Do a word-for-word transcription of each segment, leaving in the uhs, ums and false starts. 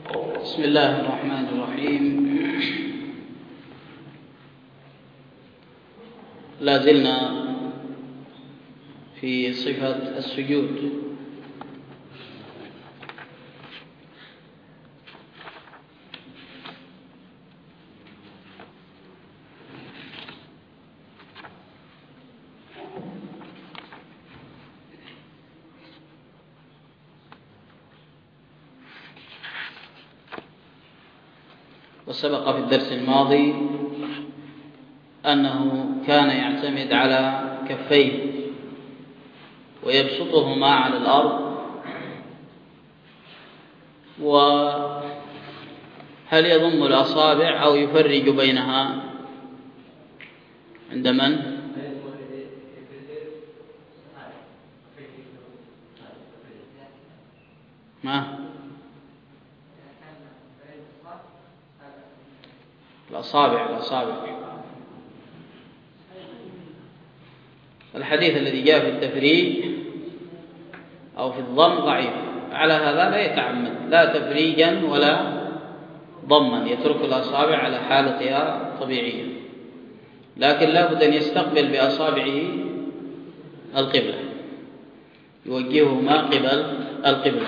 بسم الله الرحمن الرحيم. لا زلنا في صفة السجود. وسبق في الدرس الماضي أنه كان يعتمد على كفيه ويبسطهما على الأرض. وهل يضم الأصابع أو يفرج بينها عند من؟ ما؟ الأصابع الأصابع الحديث الذي جاء في التفريج أو في الضم ضعيف، على هذا لا يتعمد لا تفريجا ولا ضما، يترك الأصابع على حالتها طبيعية، لكن لا بد أن يستقبل بأصابعه القبلة، يوجههما قبل القبلة.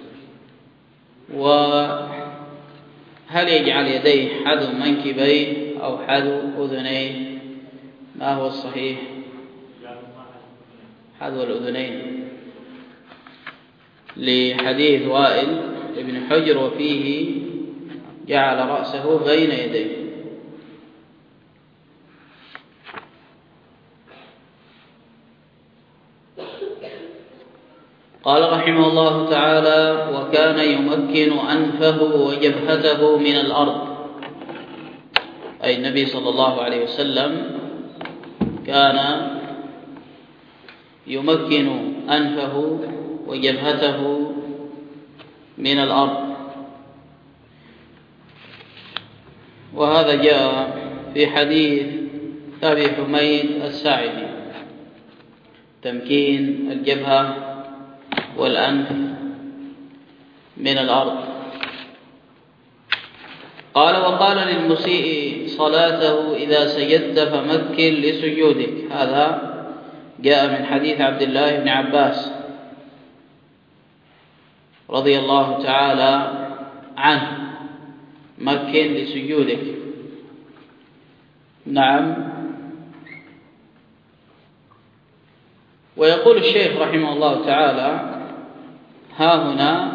وهل يجعل يديه حذو منكبيه أو حذو أذنيه؟ ما هو الصحيح؟ حذو الأذنين لحديث وائل ابن حجر، وفيه جعل رأسه بين يديه. قال رحمه الله تعالى: وكان يمكن أنفه وجبهته من الأرض، أي النبي صلى الله عليه وسلم كان يمكن أنفه وجبهته من الأرض، وهذا جاء في حديث أبي حميد الساعدي، تمكين الجبهة والأنف من الأرض. قال: وقال للمسيء صلاته: إذا سجدت فمكن لسجودك. هذا جاء من حديث عبد الله بن عباس رضي الله تعالى عنه: مكن لسجودك. نعم. ويقول الشيخ رحمه الله تعالى: ها هنا: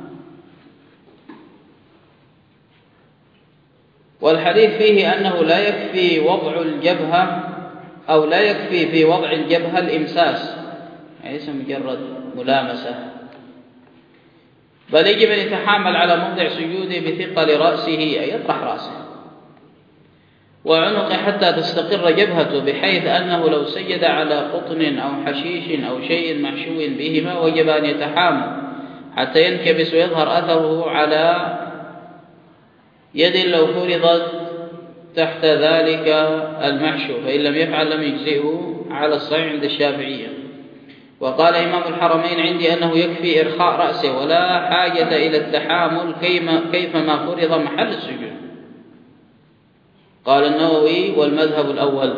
والحديث فيه أنه لا يكفي وضع الجبهة أو لا يكفي في وضع الجبهة الإمساس، ليس مجرد ملامسة، بل يجب أن يتحامل على موضع سجوده بثقل رأسه، أي يطرح رأسه وعنقه حتى تستقر جبهته، بحيث أنه لو سجد على قطن أو حشيش أو شيء محشو بهما وجب أن يتحامل حتى ينكبس ويظهر أثره على يد لو فرضت تحت ذلك المحشو، فإن لم يفعل لم يجزئه على الصحيح عند الشافعية. وقال إمام الحرمين عندي أنه يكفي إرخاء رأسه ولا حاجة إلى التحامل كيفما فرض محل السجود. قال النووي: والمذهب الأول.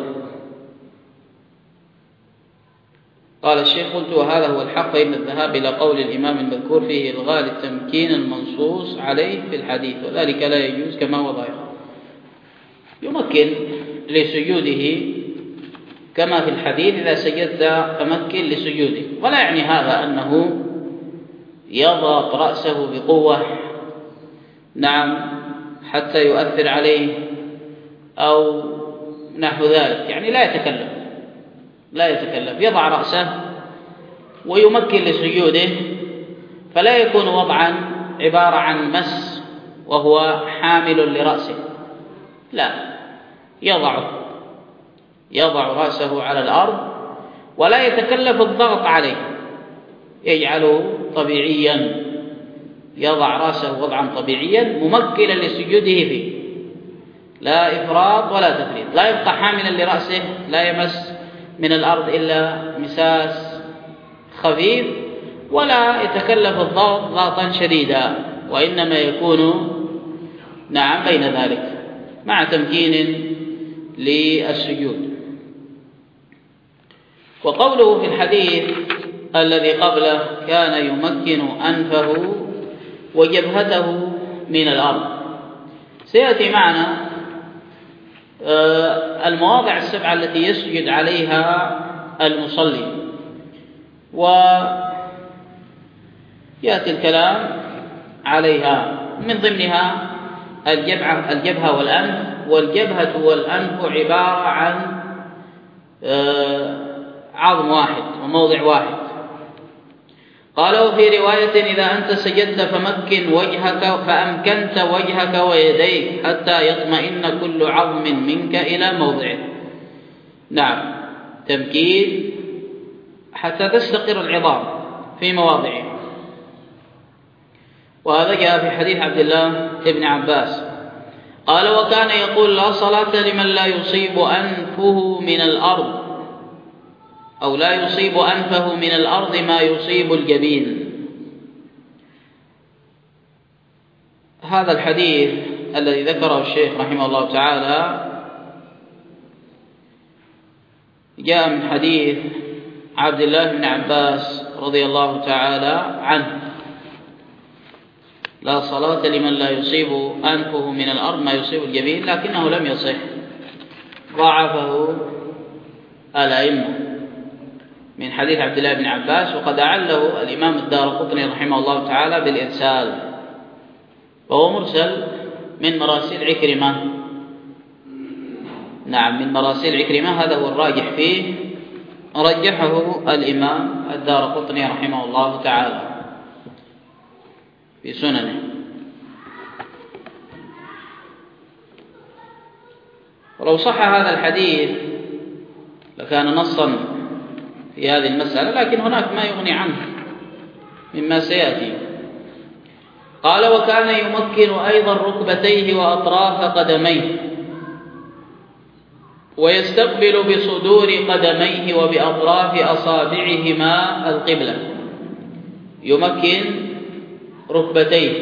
قال الشيخ: قلت: وهذا هو الحق، فإن الذهاب إلى قول الإمام المذكور فيه إلغاء للتمكين المنصوص عليه في الحديث، وذلك لا يجوز كما هو ظاهر. يمكن لسجوده كما في الحديث: إذا سجدت فمكن لسجوده، ولا يعني هذا أنه يضغط رأسه بقوة نعم حتى يؤثر عليه أو نحو ذلك، يعني لا يتكلف لا يتكلف يضع رأسه ويمكن لسجوده، فلا يكون وضعا عبارة عن مس وهو حامل لرأسه، لا، يضع يضع رأسه على الأرض ولا يتكلف الضغط عليه، يجعله طبيعيا، يضع رأسه وضعا طبيعيا ممكنا لسجوده فيه، لا إفراط ولا تفريط، لا يبقى حاملا لرأسه، لا يمس من الأرض إلا مساس خفيف، ولا يتكلف الضغط ضغطا شديدا، وإنما يكون نعم بين ذلك مع تمكين للسجود. وقوله في الحديث الذي قبله كان يمكن أنفه وجبهته من الأرض، سيأتي معنا المواضع السبعة التي يسجد عليها المصلي، ويأتي الكلام عليها من ضمنها الجبهة, الجبهة والأنف. والجبهة والأنف عبارة عن عظم واحد وموضع واحد. قال وفي رواية إذا أنت سجدت فمكن وجهك فأمكنت وجهك ويديك حتى يطمئن كل عظم منك إلى موضعه. نعم، تمكين حتى تستقر العظام في مواضعها. وهذا جاء في حديث عبد الله بن عباس قال وكان يقول لا صلاة لمن لا يصيب أنفه من الأرض أو لا يصيب أنفه من الأرض ما يصيب الجبين. هذا الحديث الذي ذكره الشيخ رحمه الله تعالى جاء من حديث عبد الله بن عباس رضي الله تعالى عنه لا صلاة لمن لا يصيب أنفه من الأرض ما يصيب الجبين، لكنه لم يصح، ضعفه الأئمة من حديث عبد الله بن عباس، وقد أعله الإمام الدارقطني رحمه الله تعالى بالإرسال، وهو مرسل من مراسيل عكرمة. نعم، من مراسيل عكرمة، هذا هو الراجح فيه، رجحه الإمام الدارقطني رحمه الله تعالى في سننه. ولو صح هذا الحديث لكان نصا في هذه المسألة، لكن هناك ما يغني عنه مما سيأتي. قال وكان يمكن أيضا ركبتيه وأطراف قدميه ويستقبل بصدور قدميه وبأطراف أصابعهما القبلة. يمكن ركبتيه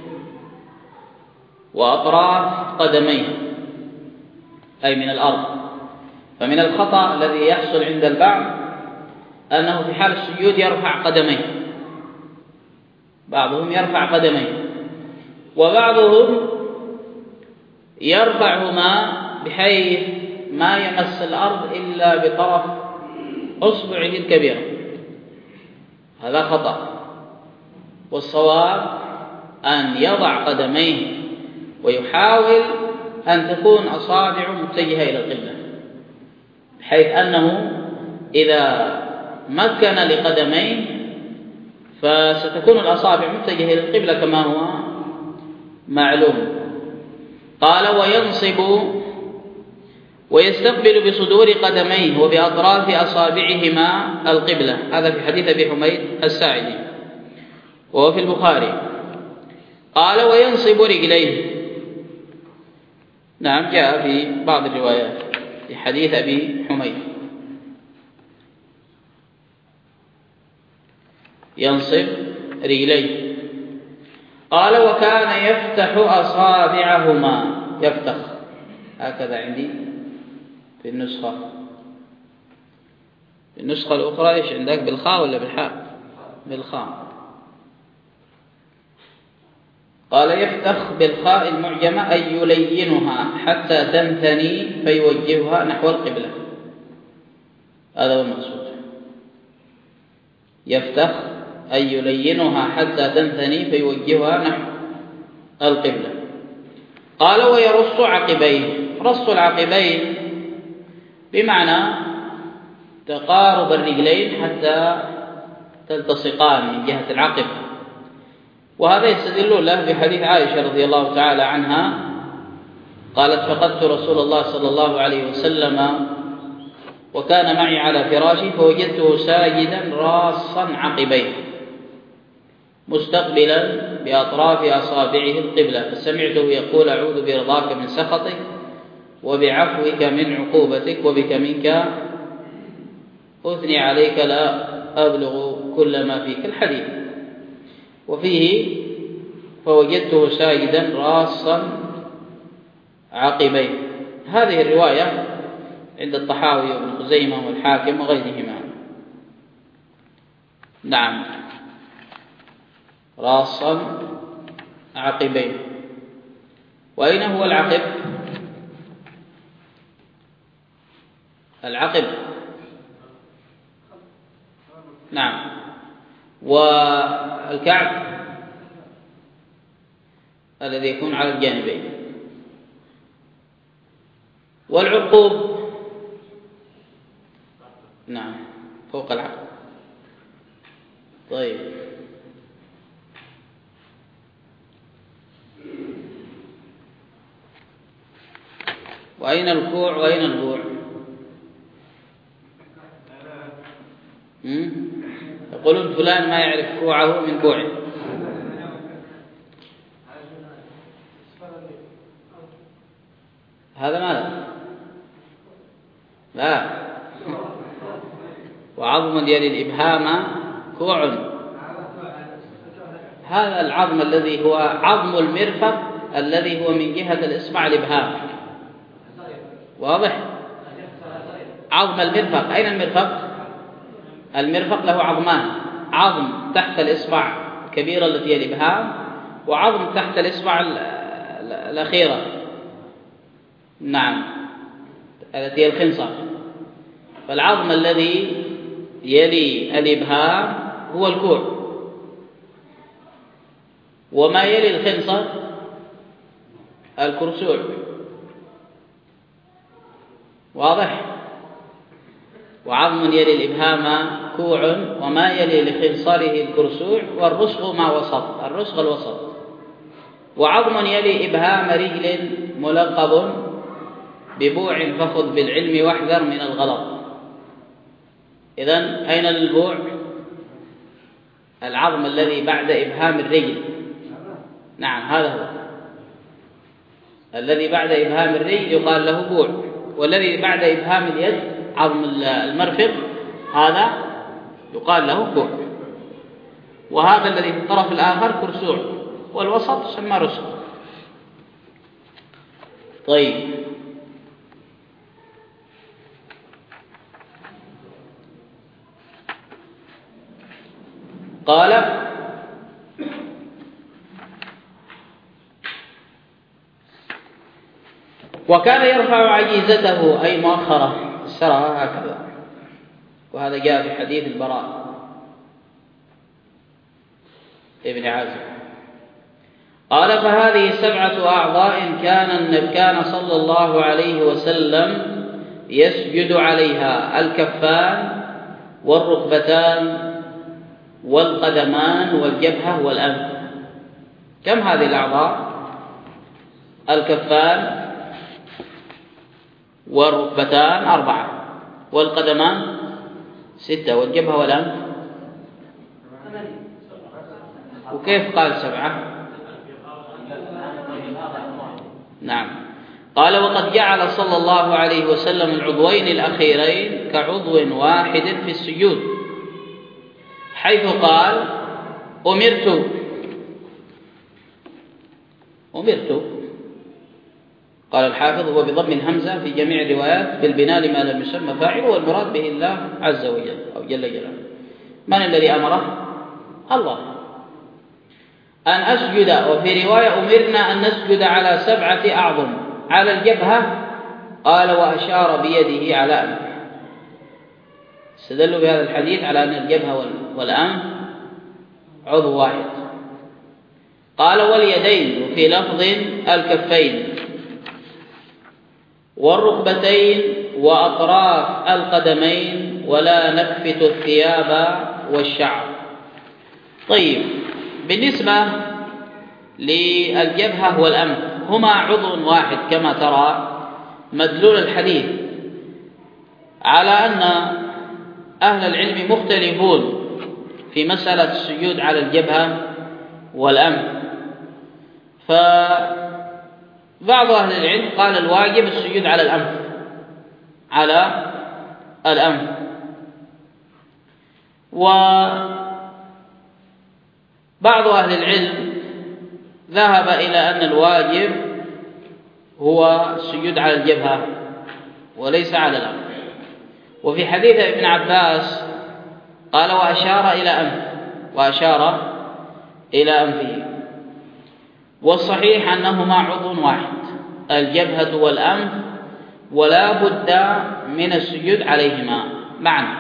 وأطراف قدميه أي من الأرض. فمن الخطأ الذي يحصل عند البعض أنه في حال السجود يرفع قدميه، بعضهم يرفع قدميه وبعضهم يرفعهما بحيث ما يمس الأرض إلا بطرف أصبعه الكبيرة. هذا خطأ، والصواب أن يضع قدميه ويحاول أن تكون أصابعه متجهة إلى القبلة، بحيث أنه إذا مكن لقدميه فستكون الأصابع متجهة إلى القبلة كما هو معلوم. قال وينصب ويستقبل بصدور قدميه وبأطراف أصابعهما القبلة. هذا في حديث أبي حميد الساعدي وهو في البخاري. قال وينصب رجليه. نعم، جاء في بعض الروايات في حديث أبي حميد ينصب رجليه. قال وكان يفتح أصابعهما، يفتح هكذا عندي في النسخة، في النسخة الأخرى إيش عندك، بالخاء ولا بالحاء؟ بالخاء. قال يفتح بالخاء المعجمة أي يلينها حتى تنثني فيوجهها نحو القبلة، هذا هو المقصود. يفتح أي يلينها حتى تنثني فيوجهها نحو القبلة. قال ويرص عقبيه. رص العقبين بمعنى تقارب الرجلين حتى تلتصقان من جهة العقب، وهذا يستدل له بحديث عائشة رضي الله تعالى عنها قالت فقدت رسول الله صلى الله عليه وسلم وكان معي على فراشي فوجدته ساجدا راصا عقبيه مستقبلا بأطراف أصابعه القبلة، فسمعته يقول أعوذ برضاك من سخطك وبعفوك من عقوبتك وبك منك أثني عليك لا أبلغ كل ما فيك الحديث. وفيه فوجدته ساجدا راصا عقبيه. هذه الرواية عند الطحاوي وابن خزيمة والحاكم وغيرهما. نعم، راصا عقبيه. وأين هو العقب؟ العقب نعم. والكعب الذي يكون على الجانبين. والعقوب نعم فوق العقب. طيب، وأين الكوع وأين البوع؟ يقولون فلان ما يعرف كوعه من بوعه. هذا ماذا؟ لا، وعظم يلي الإبهام كوع. هذا العظم الذي هو عظم المرفق الذي هو من جهة الإصبع الإبهام، واضح؟ عظم المرفق. أين المرفق؟ المرفق له عظمان، عظم تحت الإصبع الكبيرة التي هي الإبهام، وعظم تحت الإصبع الأخيرة نعم التي هي الخنصر. فالعظم الذي يلي الإبهام هو الكوع، وما يلي الخنصر الكرسوع، واضح؟ وعظم يلي الإبهام كوع، وما يلي لخنصره الكرسوع، والرسغ ما وسط، الرسغ الوسط. وعظم يلي إبهام رجل ملقب ببوع فخذ بالعلم واحذر من الغلط. إذن أين البوع؟ العظم الذي بعد إبهام الرجل. نعم، هذا هو الذي بعد إبهام الرجل يقال له بوع، والذي بعد إبهام اليد عظم المرفق هذا يقال له بوع. وهذا الذي في الطرف الآخر كرسوع، والوسط يسمى رسغ. طيب، قال وكان يرفع عجيزته أي مؤخرة السرى هكذا، وهذا جاء في حديث البراء ابن عازب. قال فهذه سبعة أعضاء كان كان صلى الله عليه وسلم يسجد عليها: الكفان والركبتان والقدمان والجبهة والأنف. كم هذه الأعضاء؟ الكفان والركبتان أربعة، والقدمان ستة، والجبهة والأنف. وكيف قال سبعة؟ نعم. قال وقد جعل صلى الله عليه وسلم العضوين الأخيرين كعضو واحد في السجود، حيث قال أمرت أمرت قال الحافظ هو بضم الهمزة في جميع الروايات في البناء لما لم يسمى فاعله، والمراد به الله عز وجل أو جل جلاله. من الذي أمره؟ الله أن أسجد. وفي رواية أمرنا أن نسجد على سبعة أعظم. على الجبهة قال وأشار بيده على أنف. استدلوا بهذا الحديث على أن الجبهة والأنف عضو واحد. قال واليدين، وفي لفظ الكفين والركبتين وأطراف القدمين، ولا نكفت الثياب والشعر. طيب، بالنسبة للجبهة والأنف هما عضو واحد كما ترى. مدلول الحديث على أن أهل العلم مختلفون في مسألة السجود على الجبهة والأنف. فبعض أهل العلم قال الواجب السجود على الأنف على الأنف وبعض أهل العلم ذهب إلى أن الواجب هو السجود على الجبهة وليس على الأنف. وفي حديث ابن عباس قال وأشار إلى أنف وأشار إلى أنفه. والصحيح أنهما عضو واحد الجبهة والأنف، ولا بد من السجود عليهما معا.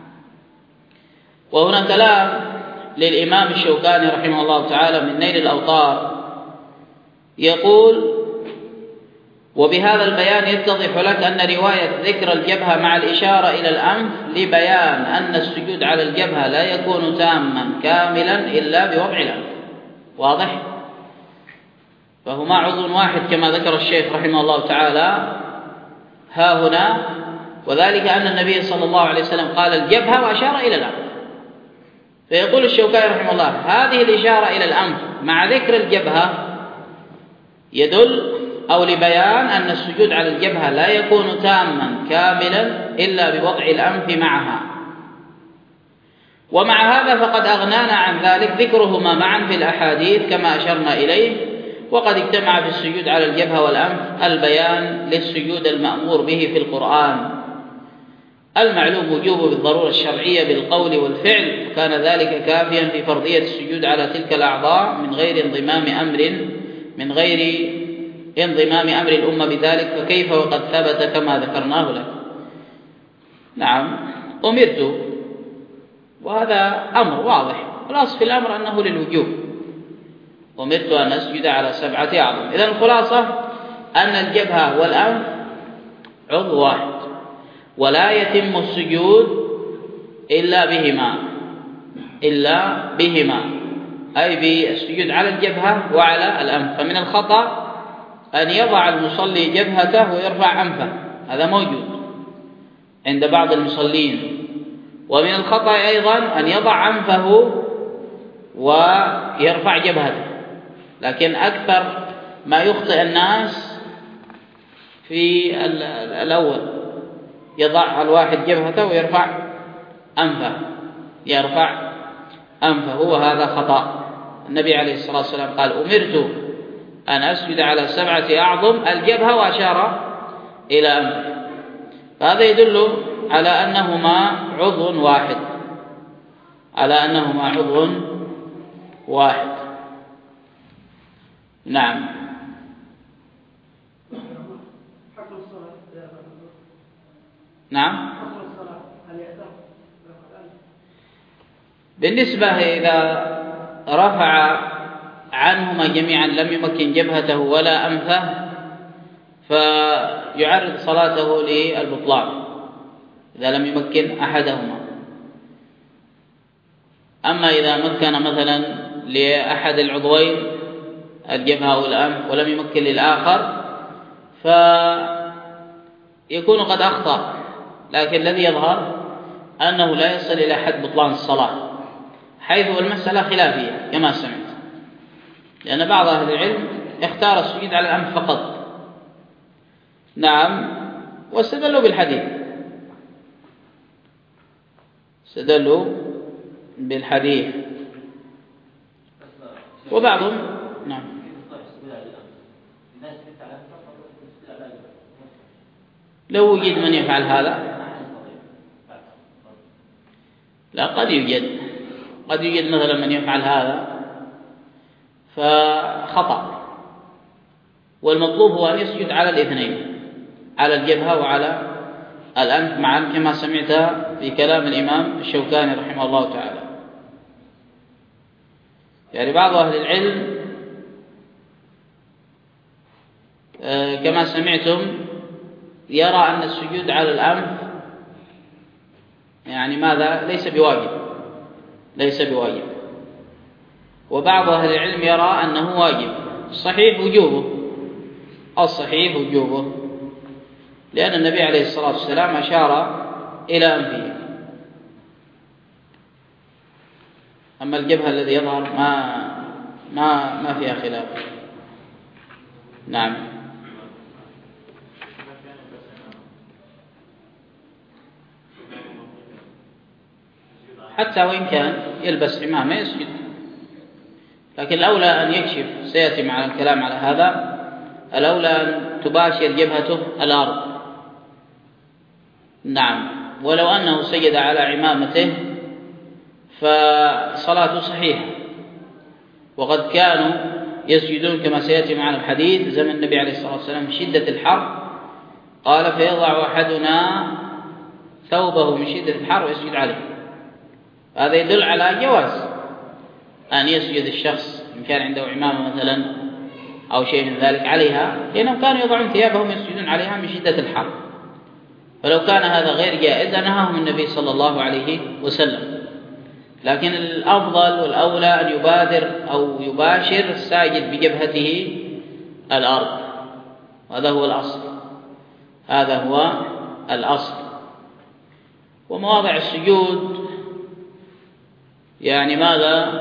وهنا كلام للإمام الشوكاني رحمه الله تعالى من نيل الأوطار، يقول: وبهذا البيان يتضح لك أن رواية ذكر الجبهة مع الإشارة إلى الأنف لبيان أن السجود على الجبهة لا يكون تاما كاملا إلا بوضع الأنف. واضح؟ فهما عضو واحد كما ذكر الشيخ رحمه الله تعالى ها هنا، وذلك أن النبي صلى الله عليه وسلم قال الجبهة وأشار إلى الأنف. فيقول الشوكاني رحمه الله: هذه الإشارة إلى الأنف مع ذكر الجبهة يدل أو لبيان أن السجود على الجبهة لا يكون تاما كاملا إلا بوضع الأنف معها. ومع هذا فقد أغنانا عن ذلك ذكرهما معا في الأحاديث كما أشرنا إليه، وقد اجتمع في السجود على الجبهة والأنف البيان للسجود المأمور به في القرآن المعلوم وجوبه بالضرورة الشرعية بالقول والفعل، وكان ذلك كافيا في فرضية السجود على تلك الأعضاء من غير انضمام أمر من غير انضمام أمر الأمة بذلك، فكيف وقد ثبت كما ذكرناه لك. نعم، أمرت، وهذا أمر واضح، والأصل في الأمر أنه للوجوب. أمرت أن أسجد على سبعة أعظم. إذن الخلاصة أن الجبهة والأنف عضو واحد، ولا يتم السجود إلا بهما إلا بهما أي بالسجود على الجبهة وعلى الأنف. فمن الخطأ أن يضع المصلي جبهته ويرفع أنفه، هذا موجود عند بعض المصلين. ومن الخطأ أيضا أن يضع أنفه ويرفع جبهته، لكن أكثر ما يخطئ الناس في الأول يضع الواحد جبهته ويرفع أنفه يرفع أنفه وهذا خطأ. النبي عليه الصلاة والسلام قال: أمرت أن أسجد على سبعة أعظم الجبهة، وأشار إلى أنفه. فهذا يدل على أنهما عضو واحد على أنهما عضو واحد. نعم. نعم. بالنسبة إذا رفع عنهما جميعا لم يمكن جبهته ولا أنفه فيعرض صلاته للبطلان إذا لم يمكن أحدهما. أما إذا مكن مثلا لأحد العضوين الجبهة والأنف ولم يمكن للآخر فيكون قد أخطأ، لكن الذي يظهر أنه لا يصل إلى حد بطلان الصلاة، حيث المسألة خلافية كما سمعت، لأن بعض أهل العلم اختار السجود على الأنف فقط. نعم، واستدلوا بالحديث استدلوا بالحديث وبعضهم نعم لو وجد من يفعل هذا، لا قد يوجد قد يوجد مثلا من يفعل هذا فخطأ، والمطلوب هو أن يسجد على الاثنين، على الجبهة وعلى الأنف معا كما سمعت في كلام الإمام الشوكاني رحمه الله تعالى. يعني بعض أهل العلم كما سمعتم يرى أن السجود على الأنف يعني ماذا ليس بواجب ليس بواجب وبعض أهل العلم يرى أنه واجب. الصحيح وجوبه الصحيح وجوبه لأن النبي عليه الصلاة والسلام أشار إلى أنفه. أما الجبهة الذي يظهر ما ما ما فيها خلاف. نعم. حتى وإن كان يلبس عمامة يسجد لكن الأولى أن يكشف، سيأتي معنا الكلام على هذا، الأولى أن تباشر جبهته الأرض. نعم، ولو أنه سجد على عمامته فصلاته صحيحة، وقد كانوا يسجدون كما سيأتي معنا الحديث زمن النبي عليه الصلاة والسلام في شدة الحر، قال فيضع أحدنا ثوبه من شدة الحر ويسجد عليه. هذا يدل على جواز أن يسجد الشخص إن كان عنده عمامة مثلا أو شيء من ذلك عليها، لأنهم كانوا يضعون ثيابهم يسجدون عليها من شدة الحر. فلو كان هذا غير جائز نهاهم النبي صلى الله عليه وسلم. لكن الأفضل والأولى أن يبادر أو يباشر الساجد بجبهته الأرض، وهذا هو الأصل، هذا هو الأصل. ومواضع السجود يعني ماذا؟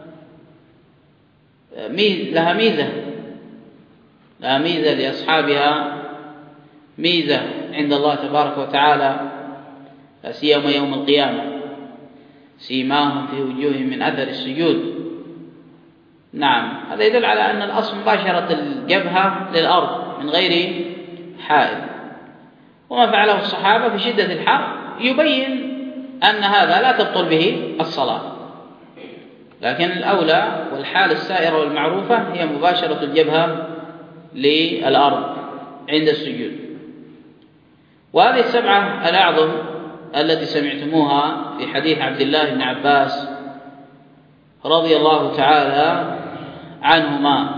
لها ميزة، لها ميزة لأصحابها، ميزة عند الله تبارك وتعالى، لا سيما يوم القيامة، سيماهم في وجوههم من أثر السجود. نعم، هذا يدل على أن الأصل مباشرة الجبهة للأرض من غير حائل. وما فعله الصحابة في شدة الحر يبين أن هذا لا تبطل به الصلاة، لكن الأولى والحال السائرة والمعروفة هي مباشرة الجبهة للأرض عند السجود. وهذه السبعة الأعظم التي سمعتموها في حديث عبد الله بن عباس رضي الله تعالى عنهما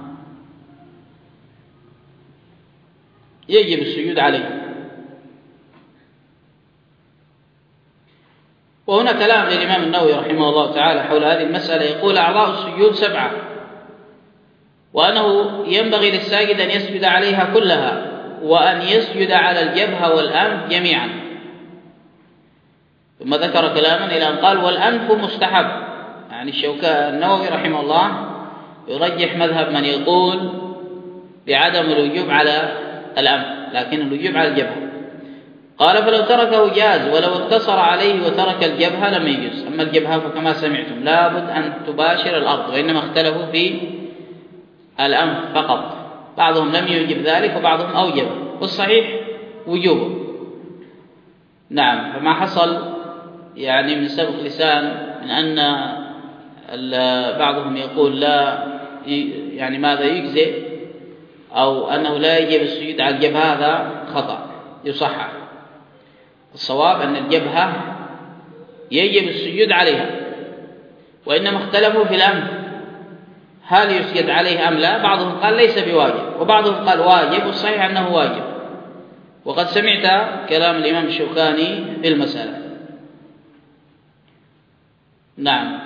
يجب السجود عليه. وهنا كلام للإمام النووي رحمه الله تعالى حول هذه المسألة، يقول أعضاء السجود سبعة، وأنه ينبغي للساجد أن يسجد عليها كلها، وأن يسجد على الجبهة والأنف جميعا. ثم ذكر كلاما إلى أن قال والأنف مستحب. يعني الشوكاني النووي رحمه الله يرجح مذهب من يقول بعدم الوجوب على الأنف، لكن الوجوب على الجبهة. قال فلو تركه جاز، ولو اقتصر عليه وترك الجبهة لم يجوز. أما الجبهة فكما سمعتم لابد أن تباشر الأرض، وإنما اختلفوا في الأنف فقط، بعضهم لم يوجب ذلك وبعضهم أوجب، والصحيح وجوبه. نعم، فما حصل يعني من سبق لسان من أن بعضهم يقول لا يعني ماذا يجزئ أو أنه لا يجب السجود على الجبهة، هذا خطأ يصحح. الصواب أن الجبهة يجب السجود عليها، وإنما اختلفوا في الأمر هل يسجد عليه أم لا. بعضهم قال ليس بواجب، وبعضهم قال واجب، والصحيح أنه واجب. وقد سمعت كلام الإمام الشوكاني في المسألة. نعم.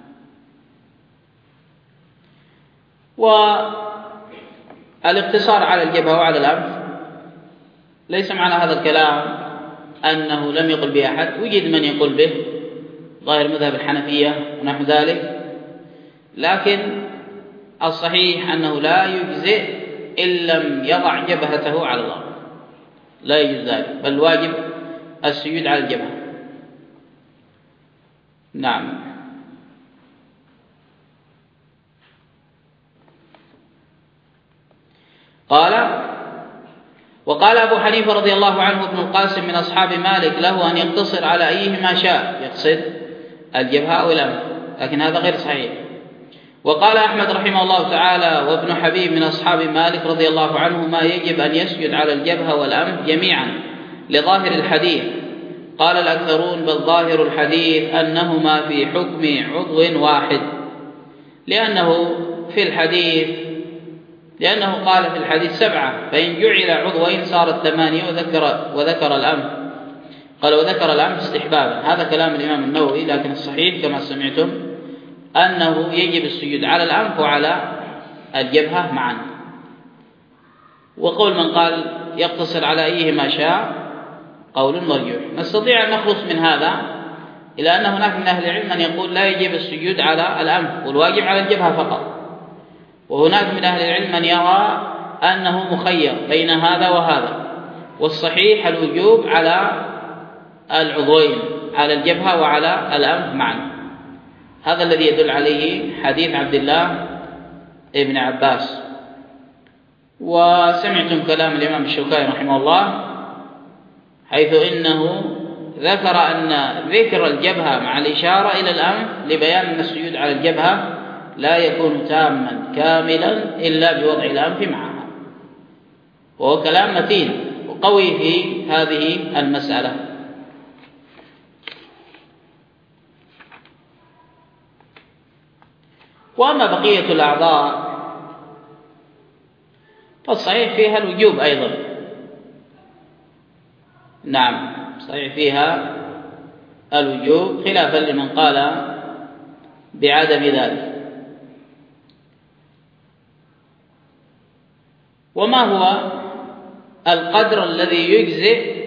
والاقتصار على الجبهة وعلى الأنف ليس معنى هذا الكلام أنه لم يقل به أحد، وجد من يقول به، ظاهر مذهب الحنفية ونحو ذلك، لكن الصحيح أنه لا يجزئ إن لم يضع جبهته على الأرض، لا يجوز ذلك، بل واجب السجود على الجبهة. نعم. قال وقال أبو حنيفة رضي الله عنه ابن القاسم من أصحاب مالك له أن يقتصر على أيهما شاء، يقصد الجبهة أو الأنف، لكن هذا غير صحيح. وقال أحمد رحمه الله تعالى وابن حبيب من أصحاب مالك رضي الله عنهما يجب أن يسجد على الجبهة والأنف جميعا لظاهر الحديث. قال الأكثرون بل ظاهر الحديث أنهما في حكم عضو واحد، لأنه في الحديث لأنه قال في الحديث سبعة، فإن جعل عضوين صارت ثمانية، وذكر, وذكر الأنف قال وذكر الأنف استحبابا. هذا كلام الإمام النووي، لكن الصحيح كما سمعتم أنه يجب السجود على الأنف وعلى الجبهة معا. وقول من قال يقتصر على أيهما شاء قول مرجوح. نستطيع أن نخلص من هذا إلى أن هناك من أهل العلم من يقول لا يجب السجود على الأنف والواجب على الجبهة فقط، وهناك من أهل العلم من يرى أنه مخير بين هذا وهذا، والصحيح الوجوب على العضوين، على الجبهة وعلى الأنف معا. هذا الذي يدل عليه حديث عبد الله ابن عباس. وسمعتم كلام الإمام الشوكاني رحمه الله حيث إنه ذكر أن ذكر الجبهة مع الإشارة إلى الأنف لبيان أن السجود على الجبهة لا يكون تاما كاملا إلا بوضع الأنف معها، وهو كلام متين وقوي في هذه المسألة. وأما بقية الأعضاء فالصحيح فيها الوجوب أيضا. نعم صحيح فيها الوجوب خلافا لمن قال بعدم ذلك. وما هو القدر الذي يجزئ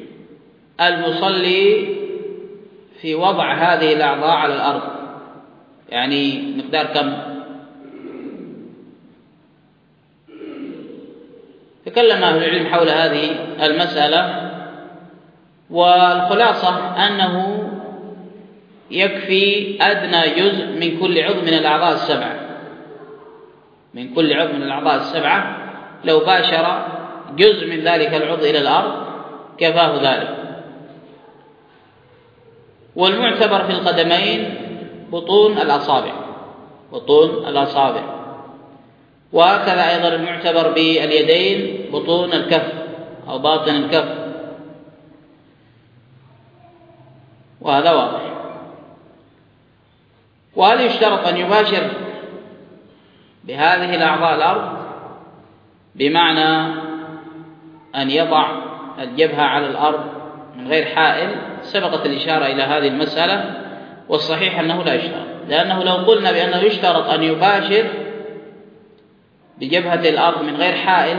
المصلي في وضع هذه الأعضاء على الأرض؟ يعني مقدار كم؟ تكلم أهل العلم حول هذه المسألة، والخلاصة أنه يكفي أدنى جزء من كل عضو من الأعضاء السبعة، من كل عضو من الأعضاء السبعة لو باشر جزء من ذلك العضو إلى الأرض كفاه ذلك. والمعتبر في القدمين بطون الأصابع، بطون الأصابع، وهكذا أيضا المعتبر باليدين بطون الكف أو باطن الكف، وهذا واضح. وهل يشترط أن يباشر بهذه الأعضاء الأرض بمعنى أن يضع الجبهة على الأرض من غير حائل؟ سبقت الإشارة إلى هذه المسألة، والصحيح أنه لا يشترط، لأنه لو قلنا بأنه يشترط أن يباشر بجبهة الأرض من غير حائل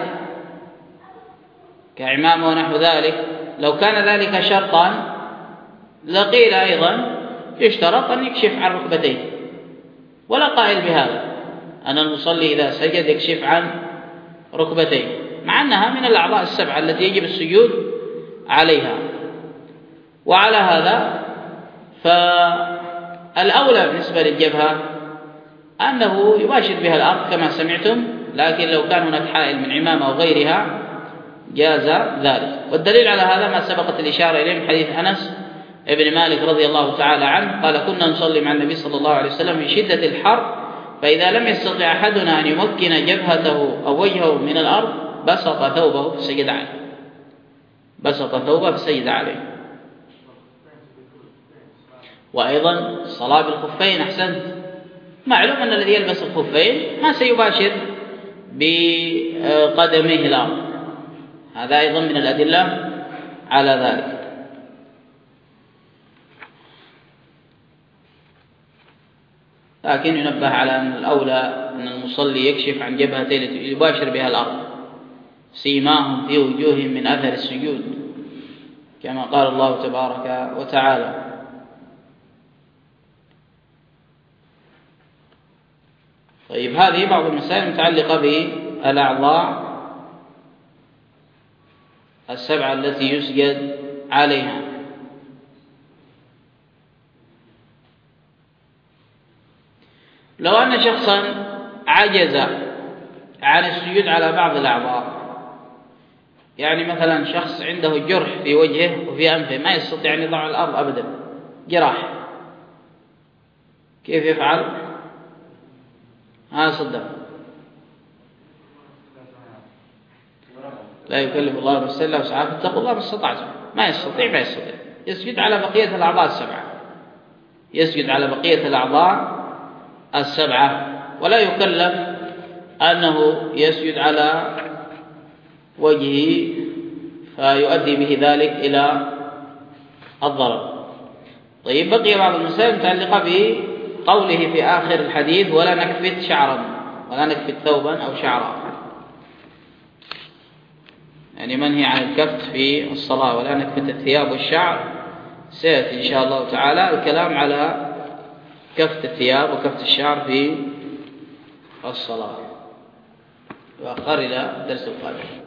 كعمامة ونحو ذلك، لو كان ذلك شرطا لقيل أيضا يشترط أن يكشف عن ركبتيه، ولا قائل بهذا أن المصلي إذا سجد يكشف عن ركبتيه، مع أنها من الأعضاء السبعة التي يجب السجود عليها. وعلى هذا فالأولى بالنسبة للجبهة أنه يباشر بها الأرض كما سمعتم، لكن لو كان هناك حائل من عمامة أو غيرها جاز ذلك. والدليل على هذا ما سبقت الإشارة إليه من حديث أنس ابن مالك رضي الله تعالى عنه قال: كنا نصلي مع النبي صلى الله عليه وسلم في شدة الحر، فإذا لم يستطع أحدنا أن يمكن جبهته أو وجهه من الأرض بسط ثوبه فسجد عليه، بسط ثوبه فسجد عليه. وأيضا الصلاة بالخفين، أحسنت، معلوم أن الذي يلبس الخفين ما سيباشر بقدميه الأرض، هذا أيضا من الأدلة على ذلك. لكن ينبه على أن الأولى أن المصلي يكشف عن جبهته التي يباشر بها الأرض، سيماهم في وجوههم من أثر السجود، كما قال الله تبارك وتعالى. طيب، هذه بعض المسائل المتعلقة بالأعضاء السبعة التي يسجد عليها. لو أن شخصا عجز عن السجود على بعض الأعضاء، يعني مثلا شخص عنده جرح في وجهه وفي أنفه ما يستطيع أن يضع على الأرض أبدا، جراح، كيف يفعل؟ ها صدق، لا يكلف الله نفسا إلا وسعها، فاتقوا الله ما استطعتم. ما يستطيع ما يستطيع يسجد على بقية الأعضاء السبعة، يسجد على بقية الأعضاء السبعة، ولا يكلف أنه يسجد على وجهه فيؤدي به ذلك إلى الضرر. طيب، بقي بعض المسائل المتعلقة بقوله في آخر الحديث: ولا نكفت شعرا، ولا نكفت ثوبا أو شعرا، يعني منهي عن الكفت في الصلاة، ولا نكفت الثياب والشعر. سيأتي إن شاء الله تعالى الكلام على كفت الثياب وكفت الشعر في الصلاة، وأخر إلى الدرس القادم.